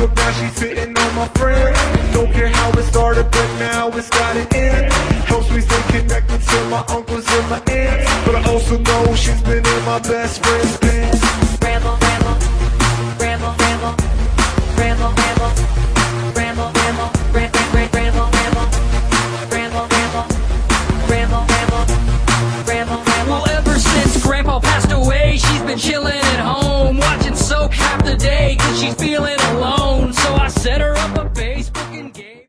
look, now she's hitting on my friends. Don't care how it started, but now it's got an end. Helps me stay connected to my uncles and my aunts, but I also know she's been in my best friend's pants.